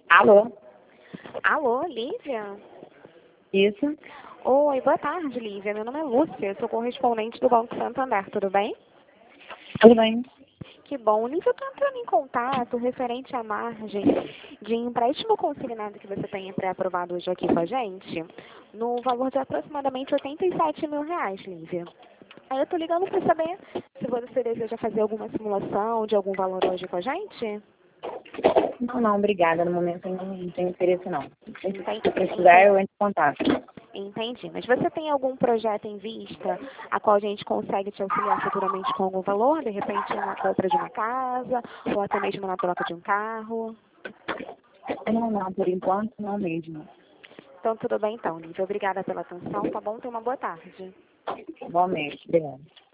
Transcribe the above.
Alô? Alô, Lívia? Isso? Oi, boa tarde, Lívia. Meu nome é Lúcia, sou correspondente do Banco Santander, tudo bem? Tudo bem? Que bom. Lívia, eu estou entrando em contato referente à margem de empréstimo consignado que você tem pré-aprovado hoje aqui com a gente, no valor de aproximadamente R$ 87.000, Lívia. Aí eu estou ligando para saber se você deseja fazer alguma simulação de algum valor hoje com a gente. Não, obrigada. No momento eu não tenho interesse, não. Se Entendi. precisar, eu entro em contato. Entendi. Mas você tem algum projeto em vista a qual a gente consegue te auxiliar futuramente com algum valor? De repente, na compra de uma casa ou até mesmo na troca de um carro? Não, por enquanto, não mesmo. Então, tudo bem então, Lívia. Obrigada pela atenção, tá bom? Tenha uma boa tarde. Igualmente, obrigada.